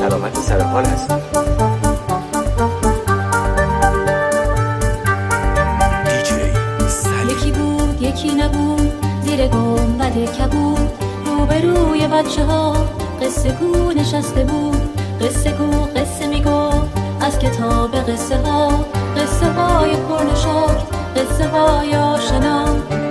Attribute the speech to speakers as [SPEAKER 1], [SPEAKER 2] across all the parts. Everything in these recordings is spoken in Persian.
[SPEAKER 1] سلامت سر حال هستیم.
[SPEAKER 2] یکی بود یکی نبود، زیر گنبد کبود، روبروی بچه ها قصه گو نشسته بود. قصه گو قصه میگو از کتاب قصه ها، قصه های پرنشاط، قصه های آشنا.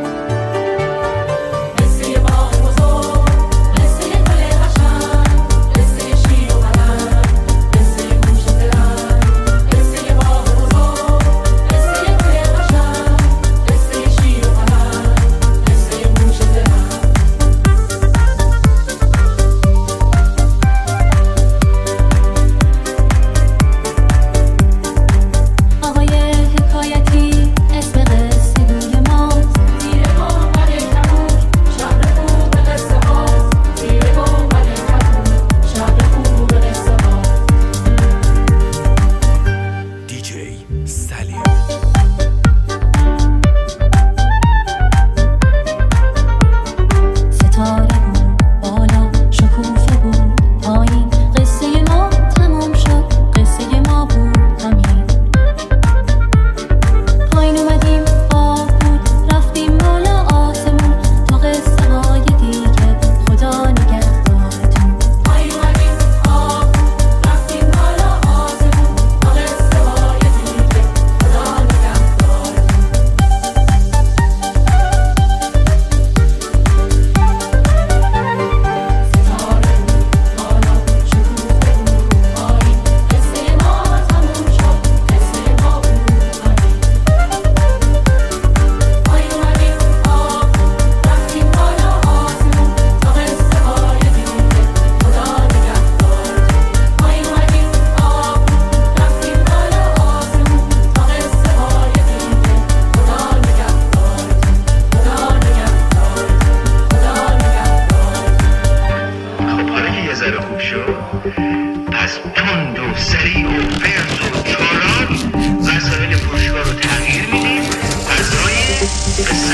[SPEAKER 3] پس تند و سریع و فرز و چالان وسایل فروشگاه رو تغییر میدیم. غذای قصه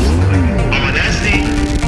[SPEAKER 3] آماده هستی؟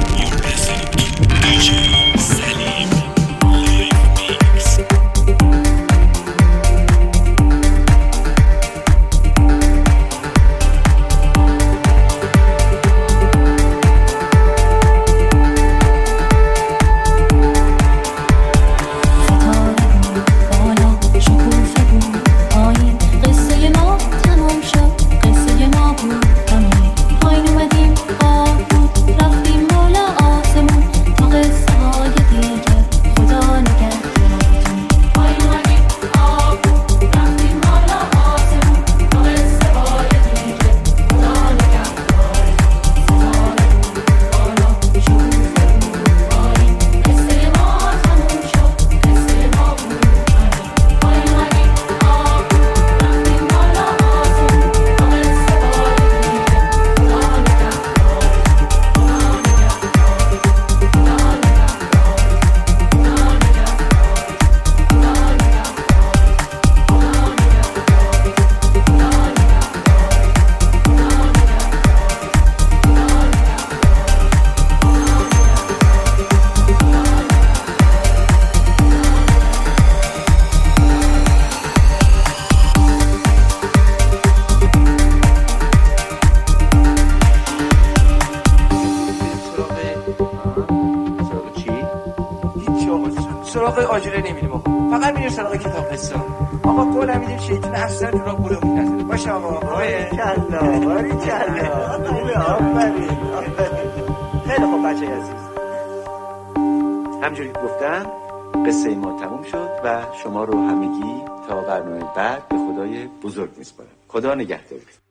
[SPEAKER 1] سراغ آجوره نمیدیم آقا، فقط میریم سراغ کتاب قصه. آقا قول میدیم شیطون اصلا تو راه گلمون نزنه. باشه آقا. باریکلا. آفرین. خیلی خوب بچه عزیز. همجوری گفتم قصه ما تموم شد و شما رو همگی تا برنامه بعد به خدای بزرگ میسپارم. خدا نگهدار.